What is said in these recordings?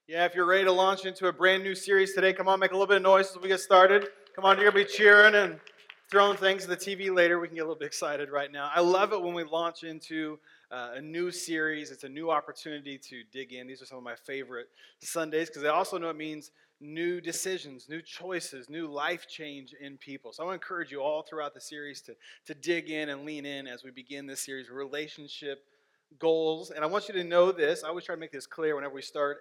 Yeah, if you're ready to launch into a brand new series today, come on, make a little bit of noise as we get started. Come on, you're going to be cheering and throwing things at the TV later. We can get a little bit excited right now. I love it when we launch into a new series. It's a new opportunity to dig in. These are some of my favorite Sundays because I also know it means new decisions, new choices, new life change in people. So I want to encourage you all throughout the series to dig in and lean in as we begin this series, relationship goals. And I want you to know this. I always try to make this clear whenever we start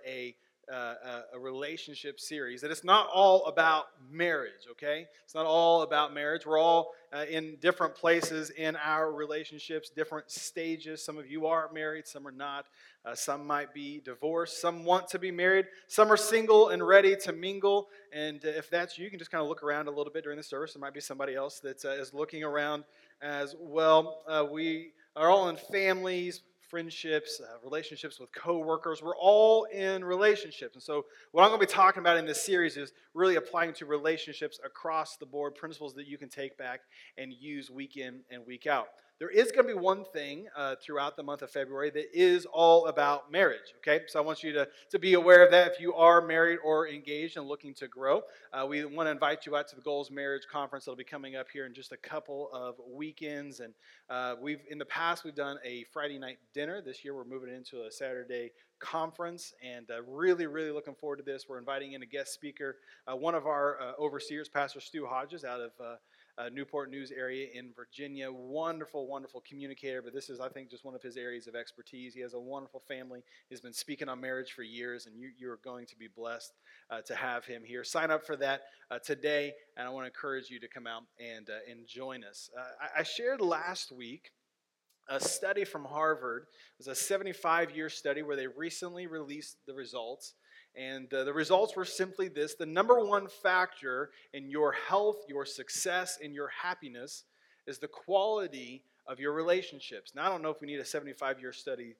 a relationship series, that it's not all about marriage, okay? It's not all about marriage. We're all in different places in our relationships, different stages. Some of you are married, some are not. Some might be divorced. Some want to be married. Some are single and ready to mingle. And if that's you, you can just kind of look around a little bit during the service. There might be somebody else that is looking around as well. We are all in families, friendships, relationships with coworkers. We're all in relationships. And so what I'm going to be talking about in this series is really applying to relationships across the board, principles that you can take back and use week in and week out. There is going to be one thing throughout the month of February that is all about marriage, okay? So I want you to be aware of that if you are married or engaged and looking to grow. We want to invite you out to the Goals Marriage Conference that'll be coming up here in just a couple of weekends. And in the past, we've done a Friday night dinner. This year, we're moving into a Saturday conference, and really, really looking forward to this. We're inviting in a guest speaker, one of our overseers, Pastor Stu Hodges, out of Newport News area in Virginia. Wonderful, wonderful communicator, but this is, I think, just one of his areas of expertise. He has a wonderful family. He's been speaking on marriage for years, and you're going to be blessed to have him here. Sign up for that today, and I want to encourage you to come out and join us. I shared last week a study from Harvard. It was a 75-year study where they recently released the results. And the results were simply this: the number one factor in your health, your success, and your happiness is the quality of your relationships. Now, I don't know if we need a 75-year study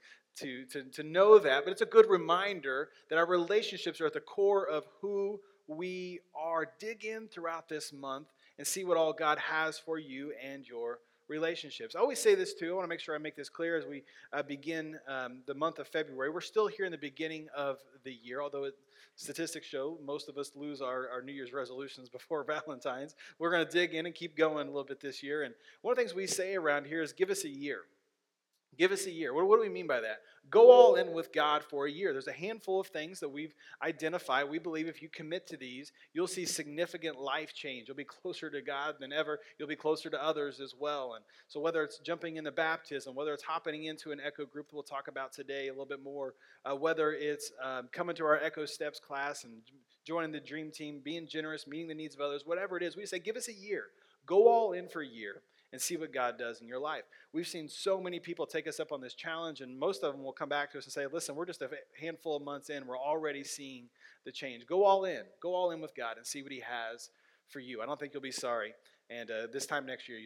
to know that, but it's a good reminder that our relationships are at the core of who we are. Dig in throughout this month and see what all God has for you and your relationships. I always say this too. I want to make sure I make this clear as we begin the month of February. We're still here in the beginning of the year, although statistics show most of us lose our New Year's resolutions before Valentine's. We're going to dig in and keep going a little bit this year. And one of the things we say around here is give us a year. Give us a year. What do we mean by that? Go all in with God for a year. There's a handful of things that we've identified. We believe if you commit to these, you'll see significant life change. You'll be closer to God than ever. You'll be closer to others as well. And so whether it's jumping into baptism, whether it's hopping into an Echo group that we'll talk about today a little bit more, whether it's coming to our Echo Steps class and joining the Dream Team, being generous, meeting the needs of others, whatever it is, we say give us a year. Go all in for a year and see what God does in your life. We've seen so many people take us up on this challenge, and most of them will come back to us and say, listen, we're just a handful of months in. We're already seeing the change. Go all in. Go all in with God and see what he has for you. I don't think you'll be sorry. And this time next year,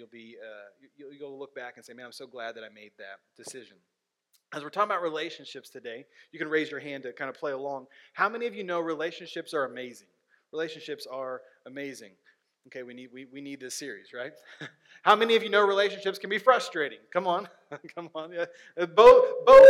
you'll look back and say, man, I'm so glad that I made that decision. As we're talking about relationships today, you can raise your hand to kind of play along. How many of you know relationships are amazing? Relationships are amazing. Okay, we need this series, right? How many of you know relationships can be frustrating? Come on, come on. Yeah. Both.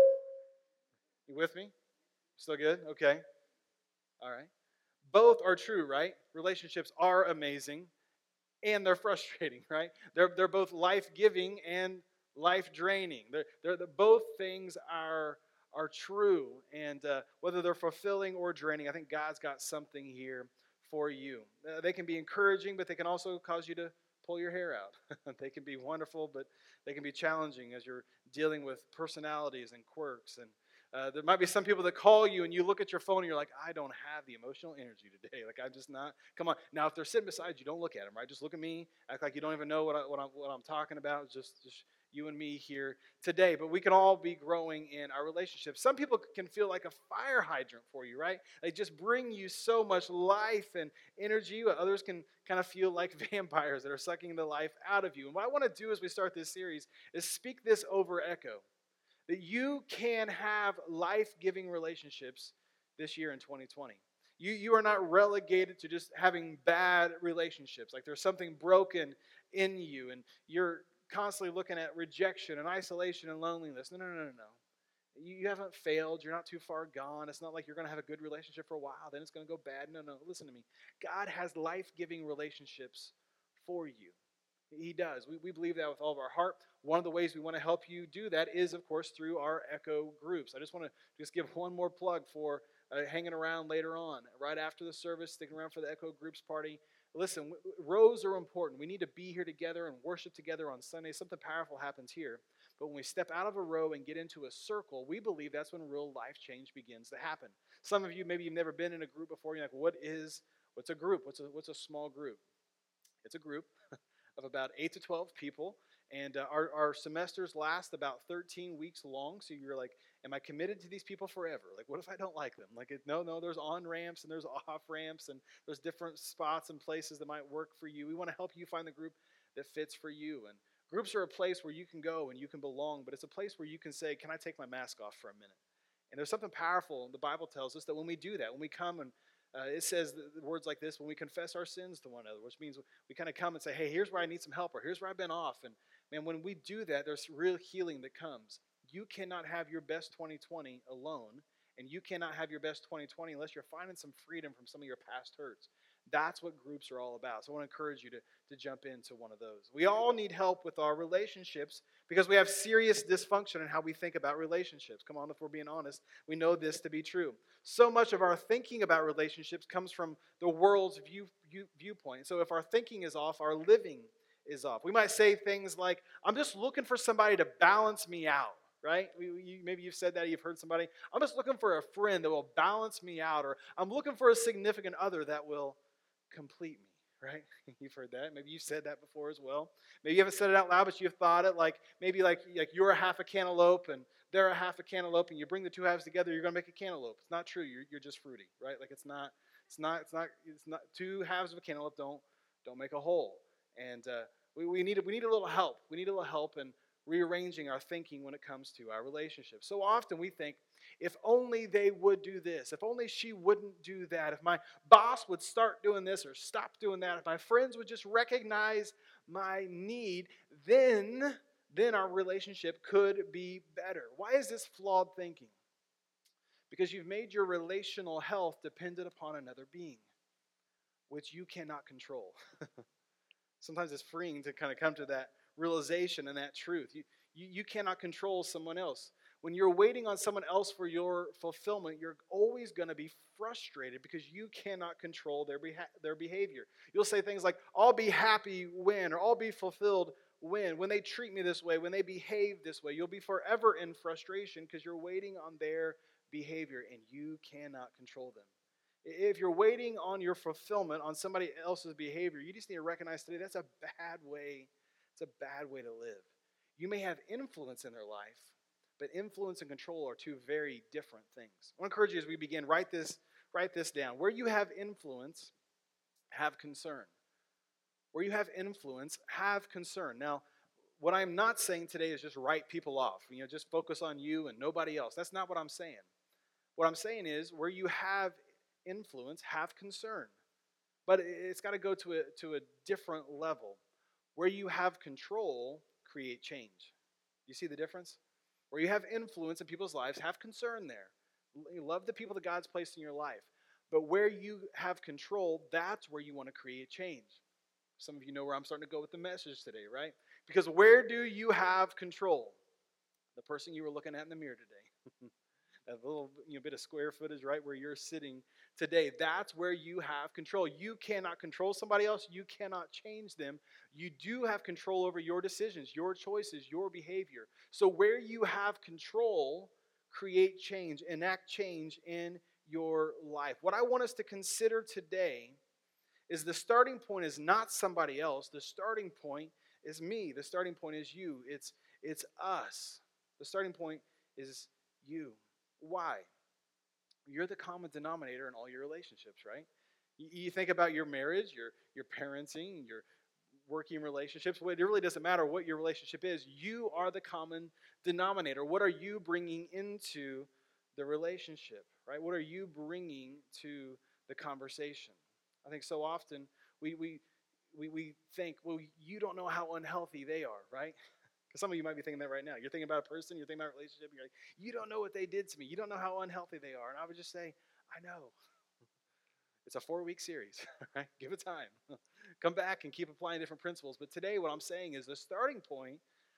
You with me? Still good? Okay. All right. Both are true, right? Relationships are amazing and they're frustrating, right? They're both life-giving and life-draining. Both things are true, and whether they're fulfilling or draining, I think God's got something here for you. They can be encouraging, but they can also cause you to pull your hair out. They can be wonderful, but they can be challenging as you're dealing with personalities and quirks. And there might be some people that call you and you look at your phone and you're like, I don't have the emotional energy today. Like, I'm just not. Come on. Now, if they're sitting beside you, don't look at them, right? Just look at me. Act like you don't even know what I'm talking about. Just you and me here today. But we can all be growing in our relationships. Some people can feel like a fire hydrant for you, right? They just bring you so much life and energy. Others can kind of feel like vampires that are sucking the life out of you. And what I want to do as we start this series is speak this over Echo, that you can have life-giving relationships this year in 2020. You are not relegated to just having bad relationships, like there's something broken in you and you're constantly looking at rejection and isolation and loneliness. No. You haven't failed. You're not too far gone. It's not like you're going to have a good relationship for a while, then it's going to go bad. No, no. Listen to me. God has life-giving relationships for you. He does. We believe that with all of our heart. One of the ways we want to help you do that is, of course, through our Echo groups. I just want to give one more plug for hanging around later on, right after the service, sticking around for the Echo groups party. Listen, rows are important. We need to be here together and worship together on Sunday. Something powerful happens here. But when we step out of a row and get into a circle, we believe that's when real life change begins to happen. Some of you, maybe you've never been in a group before. You're like, what's a group? What's a small group? It's a group of about 8 to 12 people. And our semesters last about 13 weeks long. So you're like, am I committed to these people forever? Like, what if I don't like them? Like, no, there's on ramps and there's off ramps and there's different spots and places that might work for you. We want to help you find the group that fits for you. And groups are a place where you can go and you can belong, but it's a place where you can say, can I take my mask off for a minute? And there's something powerful. The Bible tells us that when we do that, when we come and it says the words like this, when we confess our sins to one another, which means we kind of come and say, hey, here's where I need some help, or here's where I've been off. And man, when we do that, there's real healing that comes. You cannot have your best 2020 alone, and you cannot have your best 2020 unless you're finding some freedom from some of your past hurts. That's what groups are all about. So I want to encourage you to jump into one of those. We all need help with our relationships because we have serious dysfunction in how we think about relationships. Come on, if we're being honest, we know this to be true. So much of our thinking about relationships comes from the world's viewpoint. So if our thinking is off, our living is off. We might say things like, I'm just looking for somebody to balance me out. Right? Maybe you've said that, you've heard somebody. I'm just looking for a friend that will balance me out, or I'm looking for a significant other that will complete me, right? You've heard that. Maybe you've said that before as well. Maybe you haven't said it out loud, but you've thought it like maybe like you're a half a cantaloupe and they're a half a cantaloupe, and you bring the two halves together, you're going to make a cantaloupe. It's not true. You're just fruity, right? Like it's not two halves of a cantaloupe don't make a whole. And we need a little help. We need a little help in rearranging our thinking when it comes to our relationships. So often we think, if only they would do this, if only she wouldn't do that, if my boss would start doing this or stop doing that, if my friends would just recognize my need, then our relationship could be better. Why is this flawed thinking? Because you've made your relational health dependent upon another being, which you cannot control. Sometimes it's freeing to kind of come to that realization and that truth. You cannot control someone else. When you're waiting on someone else for your fulfillment, you're always going to be frustrated because you cannot control their behavior. You'll say things like, I'll be happy when, or I'll be fulfilled when they treat me this way, when they behave this way. You'll be forever in frustration because you're waiting on their behavior and you cannot control them. If you're waiting on your fulfillment on somebody else's behavior, you just need to recognize today that's a bad way. It's a bad way to live. You may have influence in their life, but influence and control are two very different things. I want to encourage you as we begin, write this down. Where you have influence, have concern. Where you have influence, have concern. Now, what I'm not saying today is just write people off. Just focus on you and nobody else. That's not what I'm saying. What I'm saying is where you have influence, have concern. But it's got to go to a different level. Where you have control, create change. You see the difference? Where you have influence in people's lives, have concern there. You love the people that God's placed in your life. But where you have control, that's where you want to create change. Some of you know where I'm starting to go with the message today, right? Because where do you have control? The person you were looking at in the mirror today. That little bit of square footage right where you're sitting today. That's where you have control. You cannot control somebody else. You cannot change them. You do have control over your decisions, your choices, your behavior. So where you have control, create change, enact change in your life. What I want us to consider today is the starting point is not somebody else. The starting point is me. The starting point is you. It's us. The starting point is you. Why? You're the common denominator in all your relationships, right? You think about your marriage, your parenting, your working relationships. It really doesn't matter what your relationship is. You are the common denominator. What are you bringing into the relationship, right? What are you bringing to the conversation? I think so often we think, well, you don't know how unhealthy they are, right? Because some of you might be thinking that right now. You're thinking about a person, you're thinking about a relationship, and you're like, you don't know what they did to me. You don't know how unhealthy they are. And I would just say, I know. It's a 4-week series, right? Give it time. Come back and keep applying different principles. But today what I'm saying is the starting point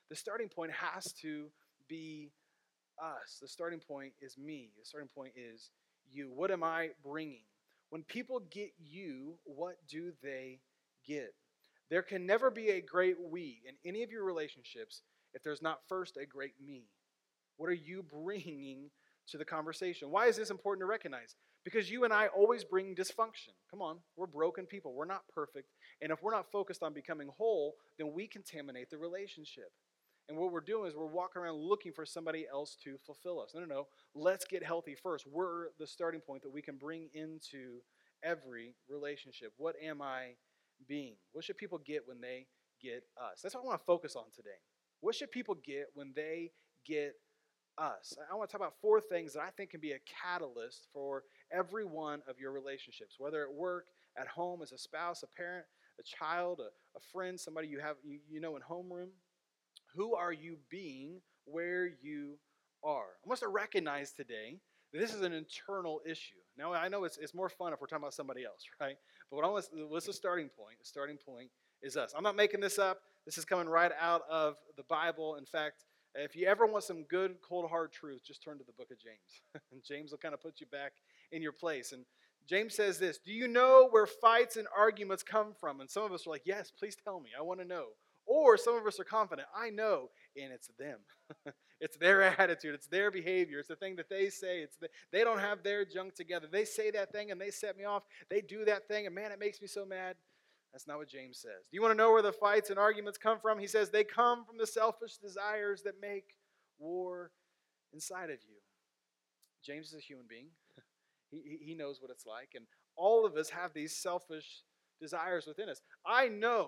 has to be us. The starting point is me. The starting point is you. What am I bringing? When people get you, what do they get? There can never be a great we in any of your relationships if there's not first a great me. What are you bringing to the conversation? Why is this important to recognize? Because you and I always bring dysfunction. Come on, we're broken people. We're not perfect. And if we're not focused on becoming whole, then we contaminate the relationship. And what we're doing is we're walking around looking for somebody else to fulfill us. No. Let's get healthy first. We're the starting point that we can bring into every relationship. What am I being? What should people get when they get us? That's what I want to focus on today. What should people get when they get us? I want to talk about 4 things that I think can be a catalyst for every one of your relationships, whether at work, at home, as a spouse, a parent, a child, a friend, somebody you know in homeroom. Who are you being where you are? I want us to recognize today that this is an internal issue. Now, I know it's more fun if we're talking about somebody else, right? But what's the starting point? The starting point is us. I'm not making this up. This is coming right out of the Bible. In fact, if you ever want some good, cold, hard truth, just turn to the book of James. And James will kind of put you back in your place. And James says this, do you know where fights and arguments come from? And some of us are like, yes, please tell me. I want to know. Or some of us are confident, I know, and it's them. It's their attitude. It's their behavior. It's the thing that they say. They don't have their junk together. They say that thing, and they set me off. They do that thing, and man, it makes me so mad. That's not what James says. Do you want to know where the fights and arguments come from? He says they come from the selfish desires that make war inside of you. James is a human being. He knows what it's like, and all of us have these selfish desires within us. I know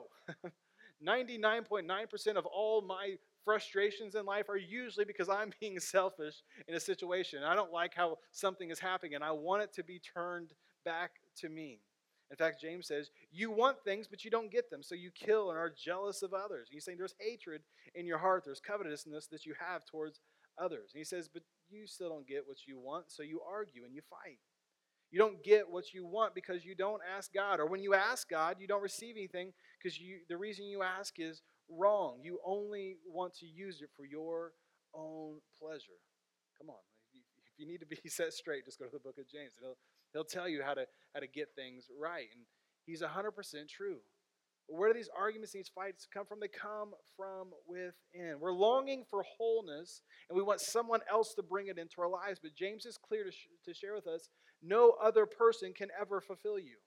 99.9% of all my frustrations in life are usually because I'm being selfish in a situation. I don't like how something is happening, and I want it to be turned back to me. In fact, James says, you want things, but you don't get them, so you kill and are jealous of others. And he's saying there's hatred in your heart. There's covetousness that you have towards others. And he says, but you still don't get what you want, so you argue and you fight. You don't get what you want because you don't ask God. Or when you ask God, you don't receive anything because the reason you ask is wrong. You only want to use it for your own pleasure. Come on. If you need to be set straight, just go to the book of James. He'll tell you how to get things right. And he's 100% true. But where do these arguments and these fights come from? They come from within. We're longing for wholeness, and we want someone else to bring it into our lives. But James is clear to share with us, no other person can ever fulfill you.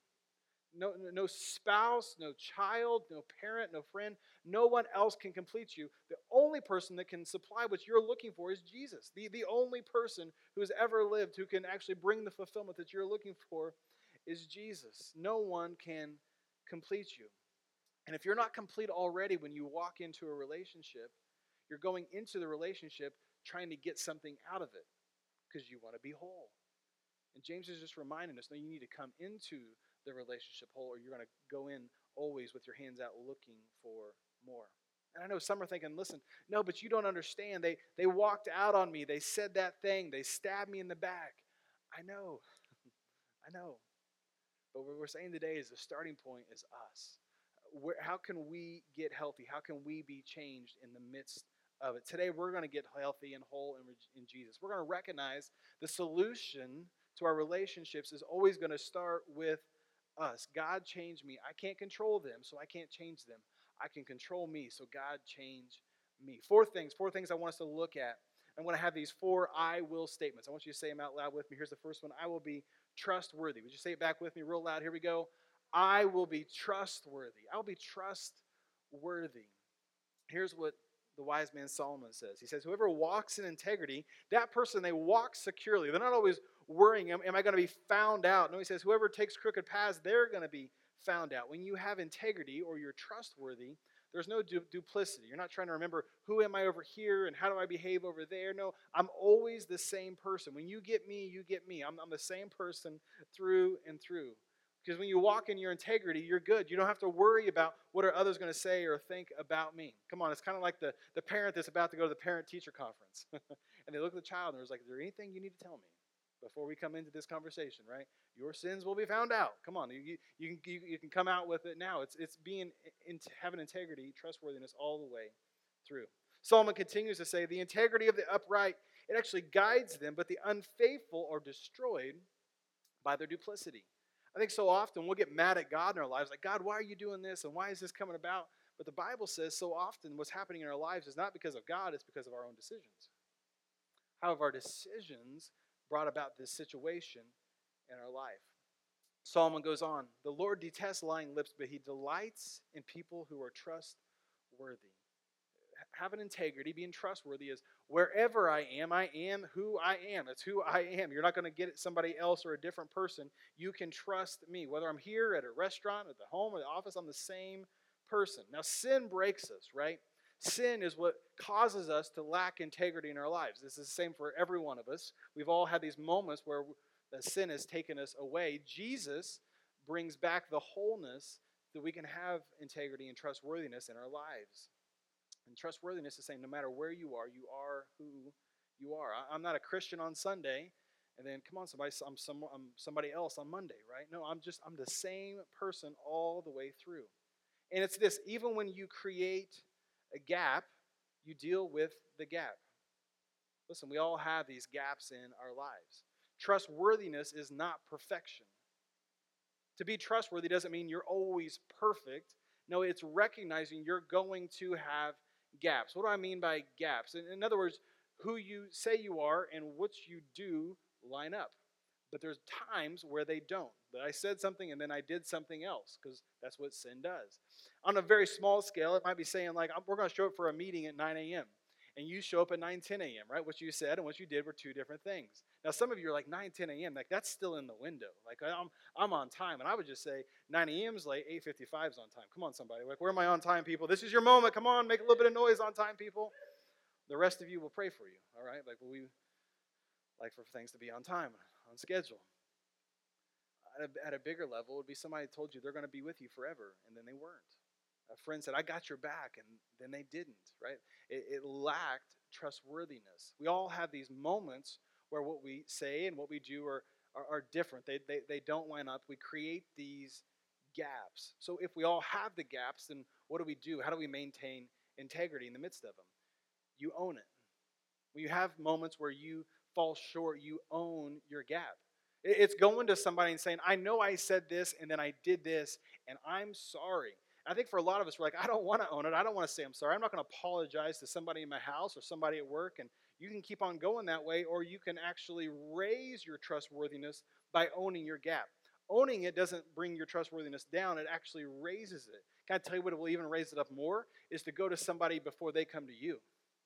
No spouse, no child, no parent, no friend. No one else can complete you. The only person that can supply what you're looking for is Jesus. The only person who has ever lived who can actually bring the fulfillment that you're looking for is Jesus. No one can complete you. And if you're not complete already when you walk into a relationship, you're going into the relationship trying to get something out of it because you want to be whole. And James is just reminding us, no, you need to come into the relationship whole, or you're going to go in always with your hands out looking for more. And I know some are thinking, listen, no, but you don't understand. They walked out on me. They said that thing. They stabbed me in the back. I know. I know. But what we're saying today is the starting point is us. How can we get healthy? How can we be changed in the midst of it? Today, we're going to get healthy and whole in Jesus. We're going to recognize the solution to our relationships is always going to start with us. God changed me. I can't control them, so I can't change them. I can control me, so God change me. 4 things I want us to look at. I'm going to have these 4 I will statements. I want you to say them out loud with me. Here's the first one. I will be trustworthy. Would you say it back with me real loud? Here we go. I will be trustworthy. I will be trustworthy. Here's what the wise man Solomon says. He says, whoever walks in integrity, that person, they walk securely. They're not always worrying, am I going to be found out? No, he says, whoever takes crooked paths, they're going to be found out. When you have integrity or you're trustworthy, there's no duplicity. You're not trying to remember, who am I over here and how do I behave over there? No, I'm always the same person. When you get me, you get me. I'm the same person through and through. Because when you walk in your integrity, you're good. You don't have to worry about what are others going to say or think about me. Come on, it's kind of like the parent that's about to go to the parent-teacher conference. And they look at the child and they're like, is there anything you need to tell me before we come into this conversation, right? Your sins will be found out. Come on, you can come out with it now. It's being having integrity, trustworthiness all the way through. Solomon continues to say, the integrity of the upright, it actually guides them, but the unfaithful are destroyed by their duplicity. I think so often we'll get mad at God in our lives, like, God, why are you doing this, and why is this coming about? But the Bible says so often what's happening in our lives is not because of God, it's because of our own decisions. How have our decisions brought about this situation in our life? Solomon goes on, the Lord detests lying lips, but he delights in people who are trustworthy. Having integrity, being trustworthy is wherever I am who I am. It's who I am. You're not going to get it somebody else or a different person. You can trust me. Whether I'm here at a restaurant, at the home, or the office, I'm the same person. Now, sin breaks us, right? Sin is what causes us to lack integrity in our lives. This is the same for every one of us. We've all had these moments where the sin has taken us away. Jesus brings back the wholeness that we can have integrity and trustworthiness in our lives. And trustworthiness is saying no matter where you are who you are. I'm not a Christian on Sunday, and then come on, I'm somebody else on Monday, right? No, I'm the same person all the way through. And it's this, even when you create a gap, you deal with the gap. Listen, we all have these gaps in our lives. Trustworthiness is not perfection. To be trustworthy doesn't mean you're always perfect. No, it's recognizing you're going to have gaps. What do I mean by gaps? In other words, who you say you are and what you do line up. But there's times where they don't. That I said something and then I did something else, because that's what sin does. On a very small scale, it might be saying, like, we're going to show up for a meeting at 9 a.m. And you show up at 9:10 a.m., right? What you said and what you did were two different things. Now, some of you are like, 9:10 a.m., like, that's still in the window. Like, I'm on time. And I would just say, 9 a.m. is late, 8:55 is on time. Come on, somebody. Like, where are my on time people? This is your moment. Come on, make a little bit of noise, on time people. The rest of you will pray for you, all right? Like, we like for things to be on time, on schedule. At a bigger level, it would be somebody told you they're going to be with you forever, and then they weren't. A friend said, I got your back, and then they didn't, right? It lacked trustworthiness. We all have these moments where what we say and what we do are different. They don't line up. We create these gaps. So if we all have the gaps, then what do? How do we maintain integrity in the midst of them? You own it. When you have moments where you fall short, you own your gap. It's going to somebody and saying, I know I said this and then I did this and I'm sorry. I think for a lot of us, we're like, I don't want to own it. I don't want to say I'm sorry. I'm not going to apologize to somebody in my house or somebody at work. And you can keep on going that way, or you can actually raise your trustworthiness by owning your gap. Owning it doesn't bring your trustworthiness down. It actually raises it. Can I tell you what will even raise it up more? Is to go to somebody before they come to you.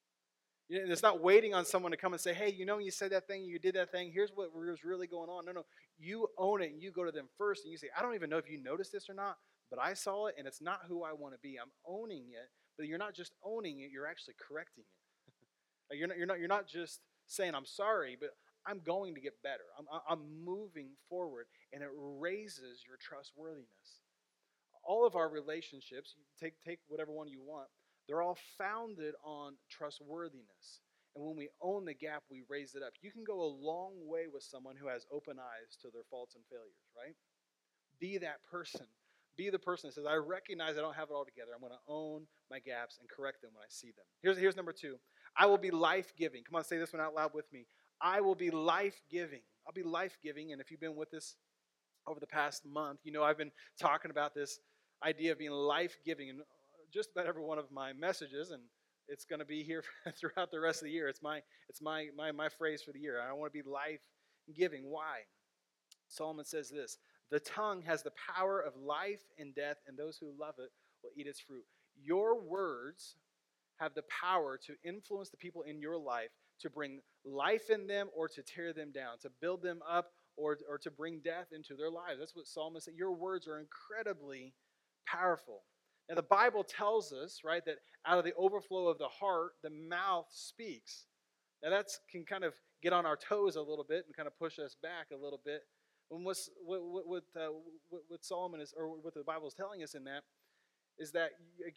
It's not waiting on someone to come and say, hey, you said that thing, you did that thing, here's what was really going on. No, you own it and you go to them first and you say, I don't even know if you noticed this or not, but I saw it and it's not who I want to be. I'm owning it, but you're not just owning it, you're actually correcting it. You're not just saying I'm sorry, but I'm going to get better. I'm moving forward, and it raises your trustworthiness. All of our relationships, take whatever one you want, they're all founded on trustworthiness. And when we own the gap, we raise it up. You can go a long way with someone who has open eyes to their faults and failures, right? Be that person. Be the person that says, I recognize I don't have it all together. I'm going to own my gaps and correct them when I see them. Here's number 2. I will be life-giving. Come on, say this one out loud with me. I will be life-giving. I'll be life-giving. And if you've been with us over the past month, I've been talking about this idea of being life-giving in just about every one of my messages, and it's going to be here throughout the rest of the year. It's my phrase for the year. I want to be life-giving. Why? Solomon says this, the tongue has the power of life and death, and those who love it will eat its fruit. Your words have the power to influence the people in your life, to bring life in them or to tear them down, to build them up or to bring death into their lives. That's what Solomon said. Your words are incredibly powerful. Now, the Bible tells us, right, that out of the overflow of the heart, the mouth speaks. Now, that can kind of get on our toes a little bit and kind of push us back a little bit When what Solomon is, or what the Bible is telling us in that, is that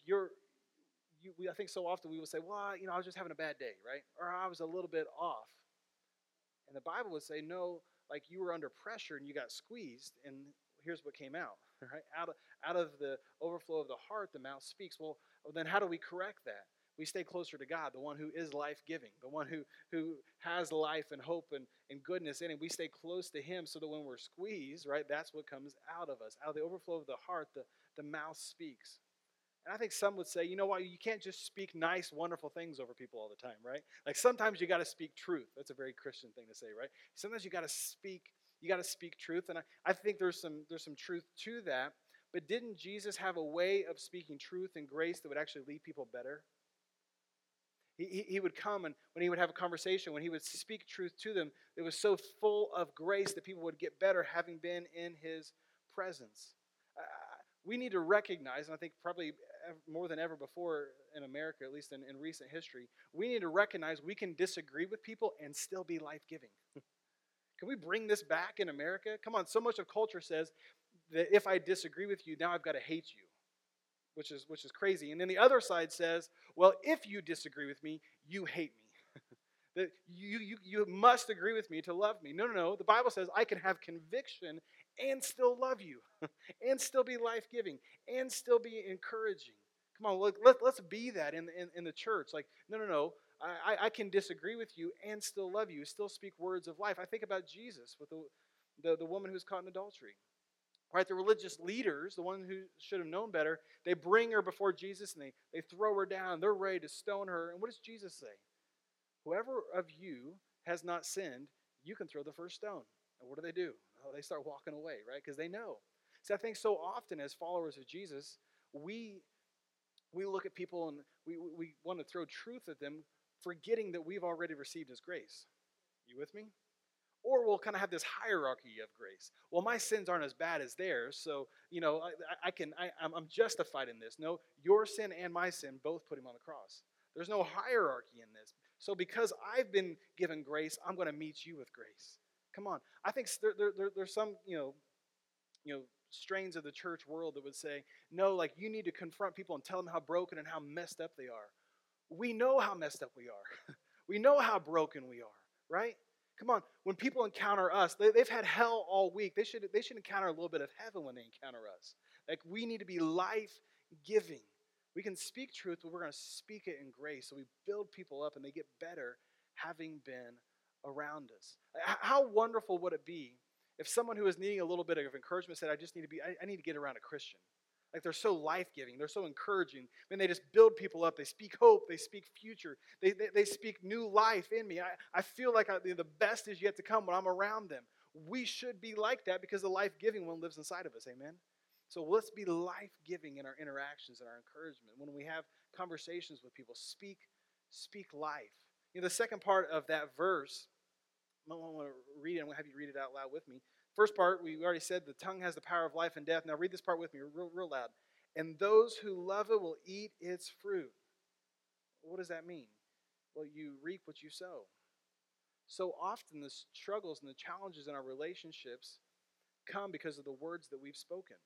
I think so often we will say, well, I was just having a bad day, right? Or I was a little bit off. And the Bible would say, no, like you were under pressure and you got squeezed, and here's what came out, right? Out of the overflow of the heart, the mouth speaks. Well, then how do we correct that? We stay closer to God, the one who is life-giving, the one who has life and hope and goodness in it. We stay close to him so that when we're squeezed, right, that's what comes out of us. Out of the overflow of the heart, the mouth speaks. And I think some would say, you know what, you can't just speak nice, wonderful things over people all the time, right? Like sometimes you got to speak truth. That's a very Christian thing to say, right? Sometimes you got to speak truth, and I think there's some truth to that. But didn't Jesus have a way of speaking truth and grace that would actually lead people better? He would come, and when he would have a conversation, when he would speak truth to them, it was so full of grace that people would get better having been in his presence. We need to recognize, and I think probably more than ever before in America, at least in recent history, we need to recognize we can disagree with people and still be life-giving. Can we bring this back in America? Come on, so much of culture says that if I disagree with you, now I've got to hate you, which is crazy. And then the other side says, well, if you disagree with me, you hate me. That you must agree with me to love me. No. The Bible says I can have conviction and still love you, and still be life-giving, and still be encouraging. Come on, let's be that in the church. Like, no. I can disagree with you and still love you, still speak words of life. I think about Jesus with the woman who was caught in adultery. Right, the religious leaders, the one who should have known better, they bring her before Jesus and they throw her down. They're ready to stone her. And what does Jesus say? Whoever of you has not sinned, you can throw the first stone. And what do? Oh, they start walking away, right? Because they know. So I think so often as followers of Jesus, we look at people and we want to throw truth at them, forgetting that we've already received his grace. You with me? Or we'll kind of have this hierarchy of grace. Well, my sins aren't as bad as theirs, so I'm justified in this. No, your sin and my sin both put him on the cross. There's no hierarchy in this. So because I've been given grace, I'm going to meet you with grace. Come on, I think there's some strains of the church world that would say, no, like you need to confront people and tell them how broken and how messed up they are. We know how messed up we are. We know how broken we are, right? Come on, when people encounter us, they've had hell all week. They should encounter a little bit of heaven when they encounter us. Like we need to be life-giving. We can speak truth, but we're going to speak it in grace. So we build people up and they get better having been around us. How wonderful would it be if someone who is needing a little bit of encouragement said, I need to get around a Christian. Like they're so life-giving. They're so encouraging. I mean, they just build people up. They speak hope. They speak future. They speak new life in me. I feel like the best is yet to come when I'm around them. We should be like that because the life-giving one lives inside of us. Amen? So let's be life-giving in our interactions and our encouragement. When we have conversations with people, speak life. The second part of that verse, I want to read it. I'm going to have you read it out loud with me. First part, we already said the tongue has the power of life and death. Now read this part with me real loud. And those who love it will eat its fruit. What does that mean? Well, you reap what you sow. So often the struggles and the challenges in our relationships come because of the words that we've spoken.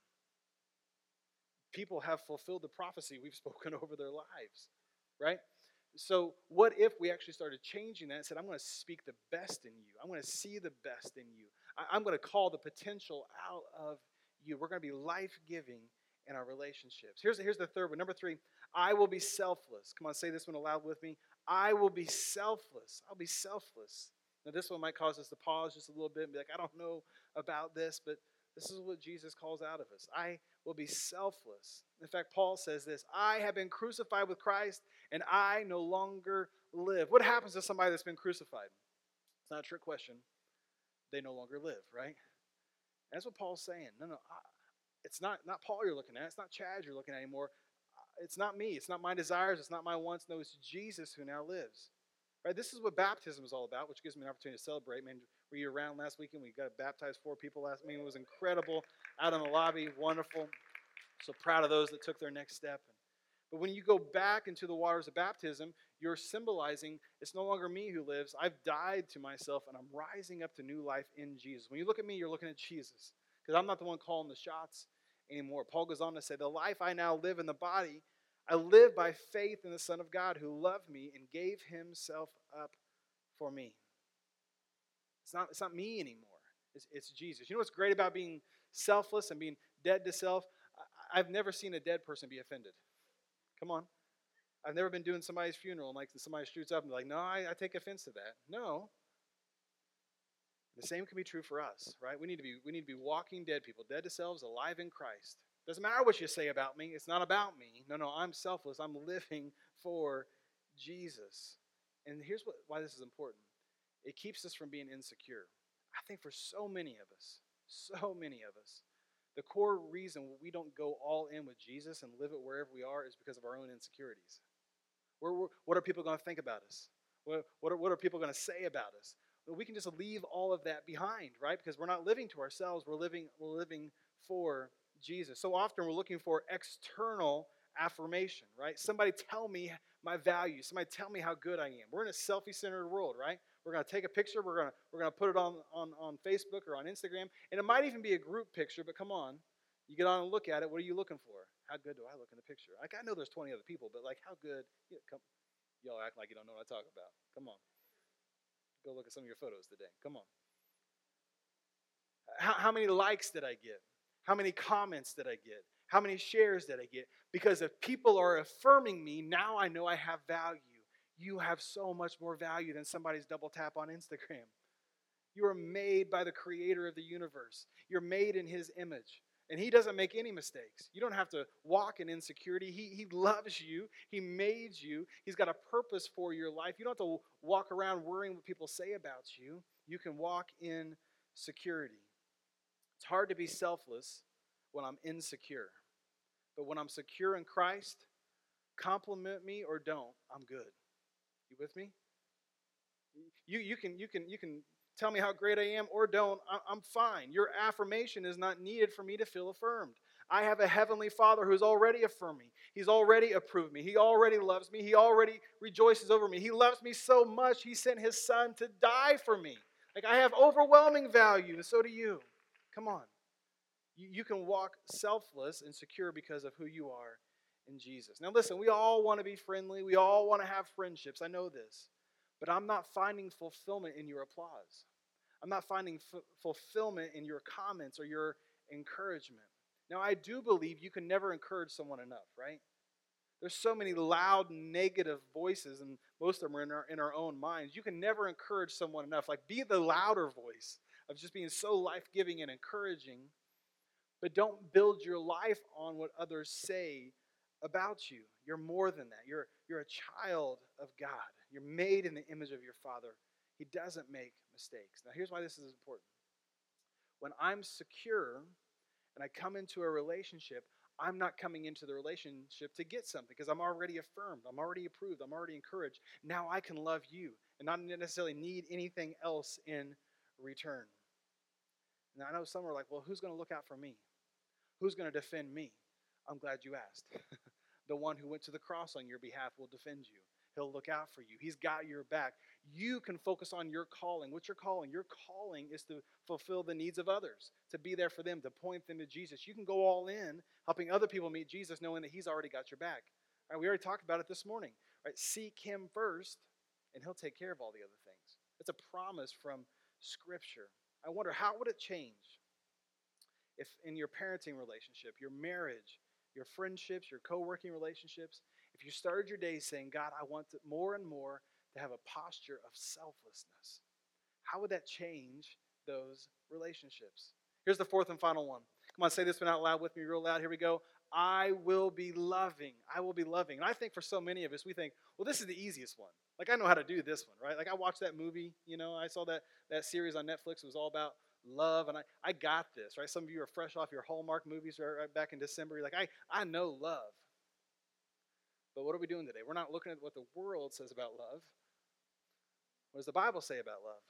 People have fulfilled the prophecy we've spoken over their lives, right? So what if we actually started changing that and said, I'm going to speak the best in you. I'm going to see the best in you. I'm going to call the potential out of you. We're going to be life-giving in our relationships. Here's the third one. Number 3, I will be selfless. Come on, say this one aloud with me. I will be selfless. I'll be selfless. Now, this one might cause us to pause just a little bit and be like, I don't know about this, but this is what Jesus calls out of us. I will be selfless. In fact, Paul says this, I have been crucified with Christ, and I no longer live. What happens to somebody that's been crucified? It's not a trick question. They no longer live, right? And that's what Paul's saying. No, it's not Paul you're looking at. It's not Chad you're looking at anymore. It's not me. It's not my desires. It's not my wants. No, it's Jesus who now lives. Right? This is what baptism is all about, which gives me an opportunity to celebrate. Man, were you around last weekend? We got to baptize 4 people last week. It was incredible. Out in the lobby, wonderful. So proud of those that took their next step. But when you go back into the waters of baptism, you're symbolizing it's no longer me who lives. I've died to myself, and I'm rising up to new life in Jesus. When you look at me, you're looking at Jesus, because I'm not the one calling the shots anymore. Paul goes on to say, the life I now live in the body, I live by faith in the Son of God who loved me and gave himself up for me. It's not me anymore. It's Jesus. You know what's great about being selfless and being dead to self? I've never seen a dead person be offended. Come on. I've never been doing somebody's funeral and like somebody shoots up and like, no, I take offense to that. No. The same can be true for us, right? We need to be walking dead people, dead to selves, alive in Christ. Doesn't matter what you say about me. It's not about me. No, I'm selfless. I'm living for Jesus. And here's why this is important. It keeps us from being insecure. I think for so many of us, the core reason we don't go all in with Jesus and live it wherever we are is because of our own insecurities. What are people going to think about us? What are people going to say about us? Well, we can just leave all of that behind, right? Because we're not living to ourselves. We're living for Jesus. So often we're looking for external affirmation, right? Somebody tell me my value. Somebody tell me how good I am. We're in a selfie-centered world, right? We're going to take a picture. We're going to put it on Facebook or on Instagram. And it might even be a group picture, but come on. You get on and look at it. What are you looking for? How good do I look in the picture? Like, I know there's 20 other people, but like, how good? Y'all act like you don't know what I talk about. Come on. Go look at some of your photos today. Come on. How many likes did I get? How many comments did I get? How many shares did I get? Because if people are affirming me, now I know I have value. You have so much more value than somebody's double tap on Instagram. You are made by the creator of the universe. You're made in his image. And he doesn't make any mistakes. You don't have to walk in insecurity. He loves you. He made you. He's got a purpose for your life. You don't have to walk around worrying what people say about you. You can walk in security. It's hard to be selfless when I'm insecure. But when I'm secure in Christ, compliment me or don't, I'm good. You with me? You can tell me how great I am or don't, I'm fine. Your affirmation is not needed for me to feel affirmed. I have a heavenly Father who's already affirmed me. He's already approved me. He already loves me. He already rejoices over me. He loves me so much, he sent his son to die for me. Like, I have overwhelming value, and so do you. Come on. You can walk selfless and secure because of who you are in Jesus. Now listen, we all want to be friendly. We all want to have friendships. I know this. But I'm not finding fulfillment in your applause. I'm not finding fulfillment in your comments or your encouragement. Now, I do believe you can never encourage someone enough, right? There's so many loud negative voices, and most of them are in our own minds. You can never encourage someone enough. Like, be the louder voice of just being so life-giving and encouraging, but don't build your life on what others say about you. You're more than that. You're a child of God. You're made in the image of your Father. He doesn't make mistakes. Now, here's why this is important. When I'm secure and I come into a relationship, I'm not coming into the relationship to get something because I'm already affirmed. I'm already approved. I'm already encouraged. Now I can love you and not necessarily need anything else in return. Now, I know some are like, well, who's going to look out for me? Who's going to defend me? I'm glad you asked. The one who went to the cross on your behalf will defend you. He'll look out for you. He's got your back. You can focus on your calling. What's your calling? Your calling is to fulfill the needs of others, to be there for them, to point them to Jesus. You can go all in, helping other people meet Jesus, knowing that he's already got your back. All right, we already talked about it this morning. All right, seek him first, and he'll take care of all the other things. It's a promise from Scripture. I wonder, how would it change if in your parenting relationship, your marriage, your friendships, your co-working relationships, if you started your day saying, God, I want more and more to have a posture of selflessness, how would that change those relationships? Here's the fourth and final one. Come on, say this one out loud with me real loud. Here we go. I will be loving. I will be loving. And I think for so many of us, we think, well, this is the easiest one. Like, I know how to do this one, right? Like, I watched that movie, I saw that series on Netflix. It was all about love, and I got this, right? Some of you are fresh off your Hallmark movies right back in December. You're like, I know love. But what are we doing today? We're not looking at what the world says about love. What does the Bible say about love?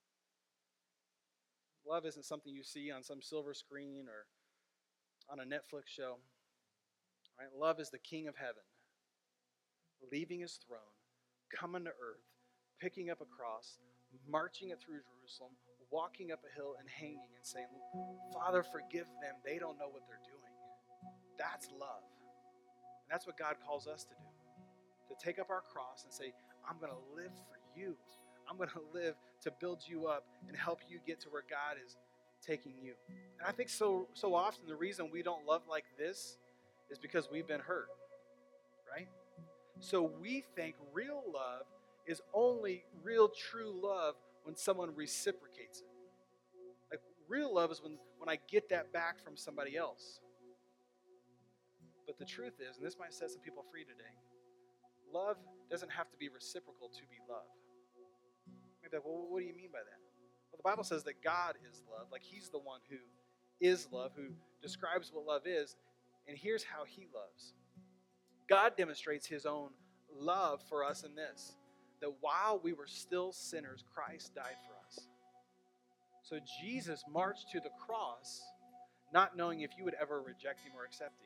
Love isn't something you see on some silver screen or on a Netflix show. Right? Love is the King of heaven, leaving his throne, coming to earth, picking up a cross, marching it through Jerusalem, walking up a hill and hanging and saying, Father, forgive them. They don't know what they're doing. That's love. And that's what God calls us to do. To take up our cross and say, I'm going to live for you. I'm going to live to build you up and help you get to where God is taking you. And I think so often the reason we don't love like this is because we've been hurt, right? So we think real love is only real true love when someone reciprocates it. Like real love is when I get that back from somebody else. But the truth is, and this might set some people free today, love doesn't have to be reciprocal to be love. Maybe like, well, what do you mean by that? Well, the Bible says that God is love. Like he's the one who is love, who describes what love is. And here's how he loves. God demonstrates his own love for us in this, that while we were still sinners, Christ died for us. So Jesus marched to the cross not knowing if you would ever reject him or accept him.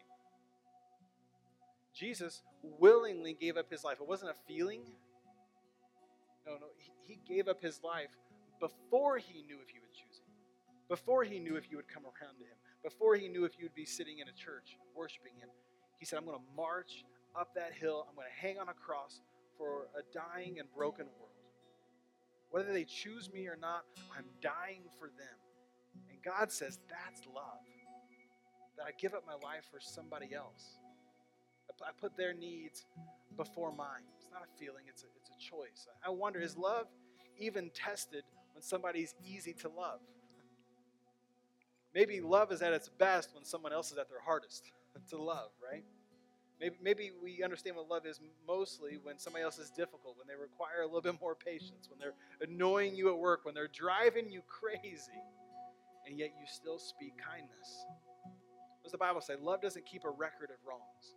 Jesus willingly gave up his life. It wasn't a feeling. No, he gave up his life before he knew if you would choose him, before he knew if you would come around to him, before he knew if you would be sitting in a church worshiping him. He said, I'm going to march up that hill. I'm going to hang on a cross for a dying and broken world. Whether they choose me or not, I'm dying for them. And God says, that's love. That I give up my life for somebody else. I put their needs before mine. It's not a feeling, it's a choice. I wonder, is love even tested when somebody's easy to love? Maybe love is at its best when someone else is at their hardest to love, right? Maybe we understand what love is mostly when somebody else is difficult, when they require a little bit more patience, when they're annoying you at work, when they're driving you crazy, and yet you still speak kindness. What does the Bible say? Love doesn't keep a record of wrongs.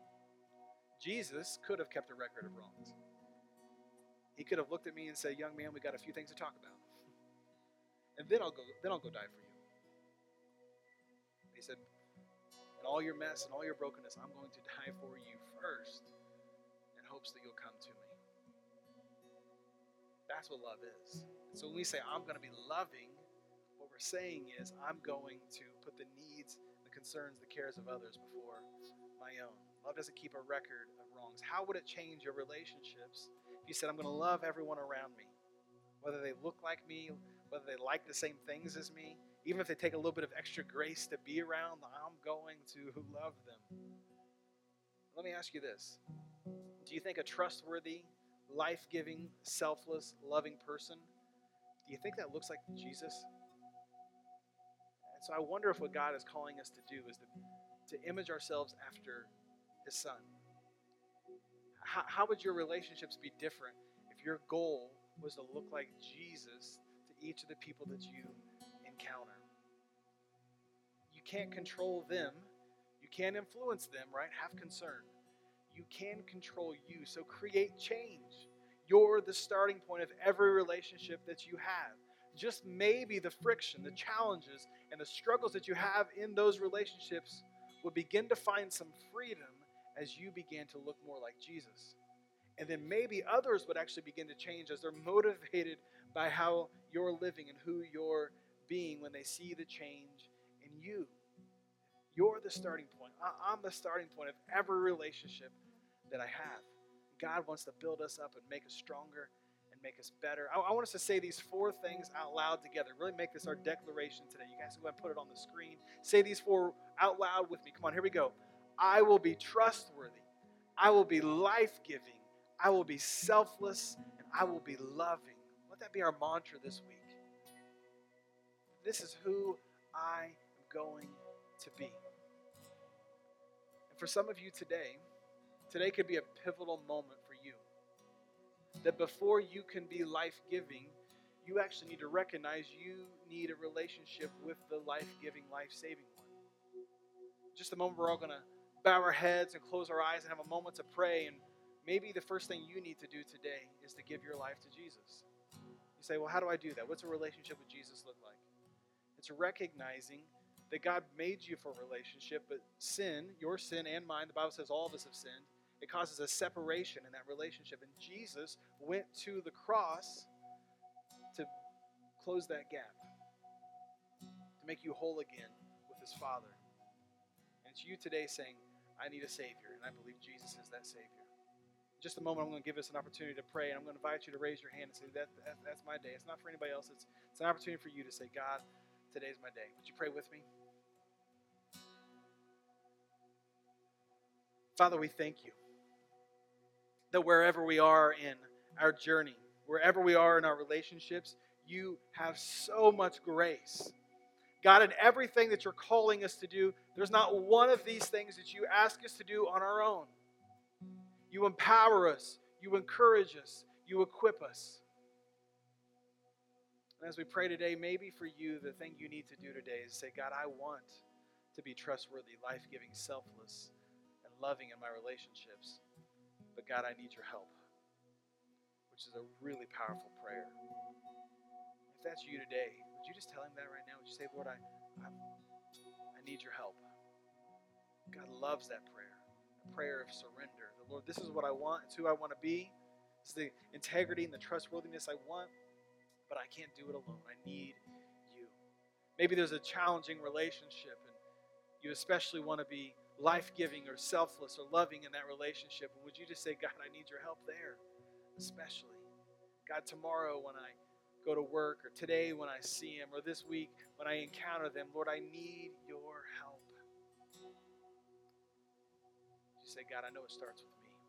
Jesus could have kept a record of wrongs. He could have looked at me and said, young man, we got a few things to talk about. And then I'll go die for you. He said, in all your mess and all your brokenness, I'm going to die for you first in hopes that you'll come to me. That's what love is. So when we say, I'm going to be loving, what we're saying is, I'm going to put the needs, the concerns, the cares of others before my own. Love doesn't keep a record of wrongs. How would it change your relationships if you said, I'm going to love everyone around me, whether they look like me, whether they like the same things as me, even if they take a little bit of extra grace to be around, I'm going to love them. Let me ask you this. Do you think a trustworthy, life-giving, selfless, loving person, do you think that looks like Jesus? And so I wonder if what God is calling us to do is to image ourselves after his son. How would your relationships be different if your goal was to look like Jesus to each of the people that you encounter? You can't control them. You can't influence them, right? Have concern. You can control you. So create change. You're the starting point of every relationship that you have. Just maybe the friction, the challenges, and the struggles that you have in those relationships will begin to find some freedom as you begin to look more like Jesus. And then maybe others would actually begin to change as they're motivated by how you're living and who you're being when they see the change in you. You're the starting point. I'm the starting point of every relationship that I have. God wants to build us up and make us stronger and make us better. I want us to say these 4 things out loud together. Really make this our declaration today. You guys can go ahead and put it on the screen. Say these 4 out loud with me. Come on, here we go. I will be trustworthy. I will be life-giving. I will be selfless. And I will be loving. Let that be our mantra this week. This is who I am going to be. And for some of you today could be a pivotal moment for you. That before you can be life-giving, you actually need to recognize you need a relationship with the life-giving, life-saving one. Just a moment we're all going to bow our heads and close our eyes and have a moment to pray. And maybe the first thing you need to do today is to give your life to Jesus. You say, well, how do I do that? What's a relationship with Jesus look like? It's recognizing that God made you for a relationship, but sin, your sin and mine, the Bible says all of us have sinned, It causes a separation in that relationship. And Jesus went to the cross to close that gap, to make you whole again with his Father. And it's you today saying, I need a Savior, and I believe Jesus is that Savior. In just a moment, I'm going to give us an opportunity to pray, and I'm going to invite you to raise your hand and say, that's my day. It's not for anybody else. It's an opportunity for you to say, God, today's my day. Would you pray with me? Father, we thank you that wherever we are in our journey, wherever we are in our relationships, you have so much grace. God, in everything that you're calling us to do, there's not one of these things that you ask us to do on our own. You empower us, you encourage us, you equip us. And as we pray today, maybe for you, the thing you need to do today is say, God, I want to be trustworthy, life-giving, selfless, and loving in my relationships. But God, I need your help, which is a really powerful prayer. If that's you today, would you just tell him that right now? Would you say, Lord, I need your help? God loves that prayer, a prayer of surrender. The Lord, this is what I want. It's who I want to be. It's the integrity and the trustworthiness I want, but I can't do it alone. I need you. Maybe there's a challenging relationship, and you especially want to be life-giving or selfless or loving in that relationship. And would you just say, God, I need your help there, especially. God, tomorrow when I go to work, or today when I see him, or this week when I encounter them, Lord, I need your help. You say, God, I know it starts with me.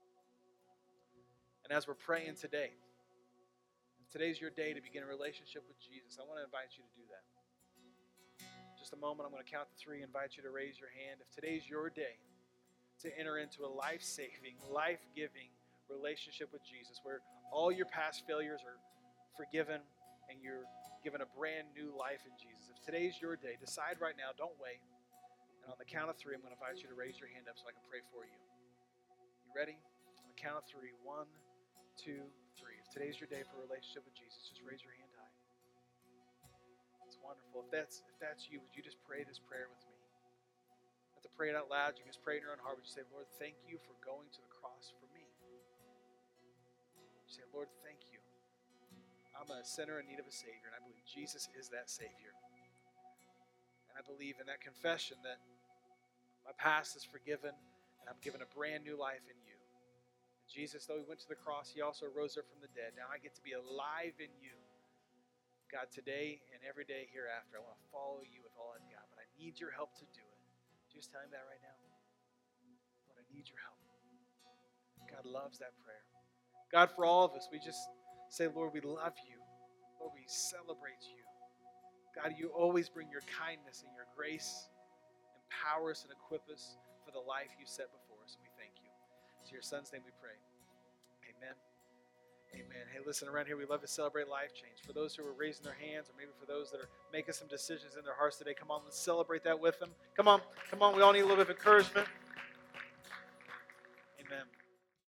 And as we're praying today, if today's your day to begin a relationship with Jesus, I want to invite you to do that. Just a moment, I'm going to count to 3, invite you to raise your hand. If today's your day to enter into a life-saving, life-giving relationship with Jesus, where all your past failures are forgiven and you're given a brand new life in Jesus. If today's your day, decide right now, don't wait. And on the count of 3, I'm going to invite you to raise your hand up so I can pray for you. You ready? On the count of 3, 1, 2, 3. If today's your day for a relationship with Jesus, just raise your hand high. It's wonderful. If that's you, would you just pray this prayer with me? You have to pray it out loud. You can just pray it in your own heart. Would you say, Lord, thank you for going to the cross for me? You say, Lord, thank you. I'm a sinner in need of a Savior, and I believe Jesus is that Savior. And I believe in that confession that my past is forgiven, and I'm given a brand new life in you. And Jesus, though he went to the cross, he also rose up from the dead. Now I get to be alive in you. God, today and every day hereafter, I want to follow you with all I've got, but I need your help to do it. Just tell him that right now. Lord, I need your help. God loves that prayer. God, for all of us, we just say, Lord, we love you. Lord, we celebrate you. God, you always bring your kindness and your grace, empower us and equip us for the life you set before us, and we thank you. In your son's name we pray. Amen. Amen. Hey, listen, around here we love to celebrate life change. For those who are raising their hands, or maybe for those that are making some decisions in their hearts today, come on, let's celebrate that with them. Come on, we all need a little bit of encouragement.